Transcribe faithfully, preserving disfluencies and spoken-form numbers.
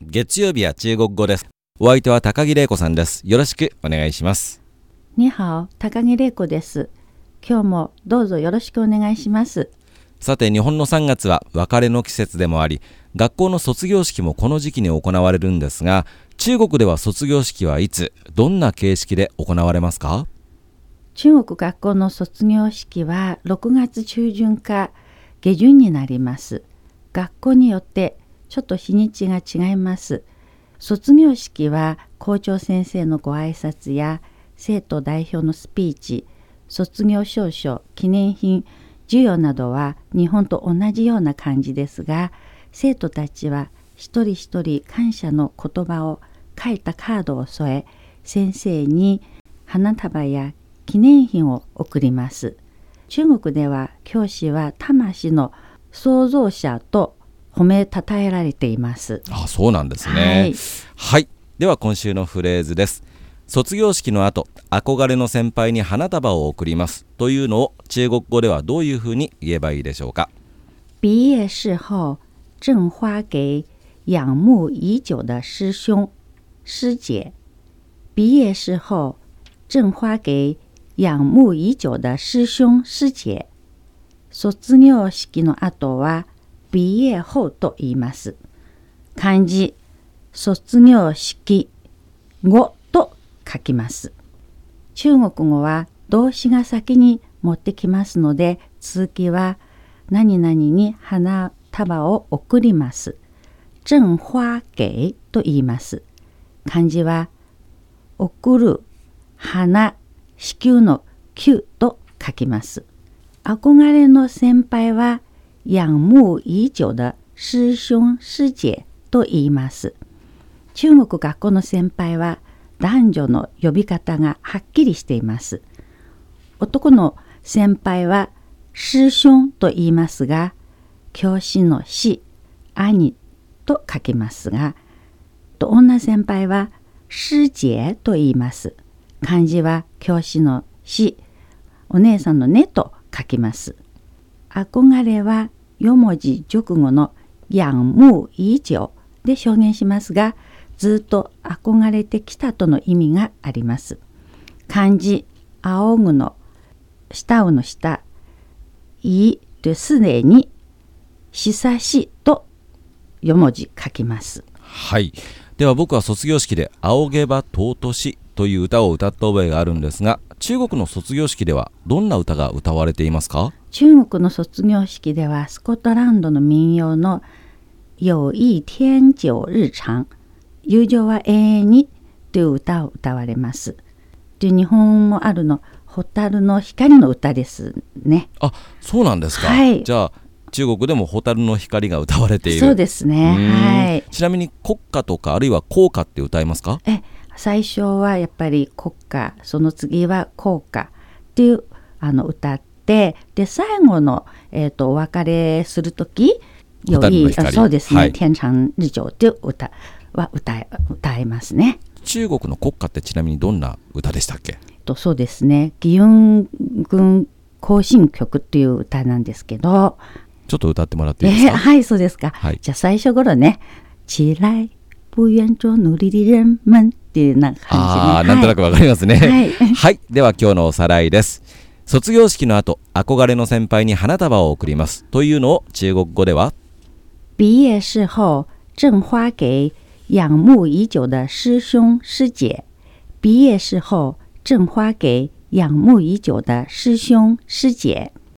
月曜日は中国語です。お相手は高木玲子さんです。よろしくお願いします。 にはお、高木玲子です。今日もどうぞよろしくお願いします。 さて、日本のさんがつは別れの季節でもあり、学校の卒業式もこの時期に行われるんですが、中国では卒業式はいつ、どんな形式で行われますか？ 中国学校の卒業式はろくがつ中旬か下旬になります。学校によってちょっと日にちが違います。卒業式は校長先生のご挨拶や生徒代表のスピーチ、卒業証書、記念品、授与などは日本と同じような感じですが、生徒たちは一人一人感謝の言葉を書いたカードを添え、先生に花束や記念品を贈ります。中国では教師は魂の創造者と褒めたたえられています。 あ、そうなんですね。 はい、 はい、では今週のフレーズです。卒業式の後、憧れの先輩に花束を贈りますというのを中国語ではどういうふうに言えばいいでしょうか？ 毕业式後、贈花給仰慕已久的師兄師姐。畢業式後、贈花給仰慕已久的師兄師姐。卒業式の後は畢業後と言います。漢字、卒業式後と書きます。中国語は動詞が先に持ってきますので、続きは何々に花束を贈ります。贈花給と言います。漢字は贈る、花、子宮の宮と書きます。憧れの先輩は仰慕已久的師兄師姐と言います。中国学校の先輩は男女の呼び方がはっきりしています。男の先輩は師兄と言いますが、教師の師、兄と書きますが、女先輩は師姐と言います。漢字は教師の師、お姉さんのねと書きます。憧れはよ文字熟語の仰慕已久で表現しますが、ずっと憧れてきたとの意味があります。漢字、仰ぐの慕うの下、いですでに久しとよ文字書きます。 はい、では僕は卒業式で仰げば尊しという歌を歌った覚えがあるんですが、中国の卒業式ではどんな歌が歌われていますか？ 中国の卒業式ではスコットランドの民謡の友誼天久日長、友情は永遠にという歌を歌われます。で、日本もあるの蛍の光の歌ですね。 あ、そうなんですか。 はい、 じゃあ中国でも蛍の光が歌われている。 そうですね。はい。 ちなみに国歌とかあるいは校歌って歌いますか？ え最初はやっぱり国歌、その次は校歌っていうあの歌って、で最後の、えー、とお別れするとき、 蛍の光、 そうですね、 はい、 天長日久っていう歌は歌え、歌えますね。 中国の国歌ってちなみにどんな歌でしたっけ？ とそうですね、義勇軍行進曲っていう歌なんですけど、 ちょっと歌ってもらっていいですか？ えー、はい、そうですか。 はい、 じゃあ最初頃ね、起来不愿做奴隶的人们っていうな感じね。 あー、なんとなくわかりますね。 はい、 はい、では今日のおさらいです。卒業式の後、憧れの先輩に花束を贈りますというのを中国語では、 畢業式後、贈花給仰慕已久的師兄師姐。畢業式後、贈花給仰慕已久的師兄師姐。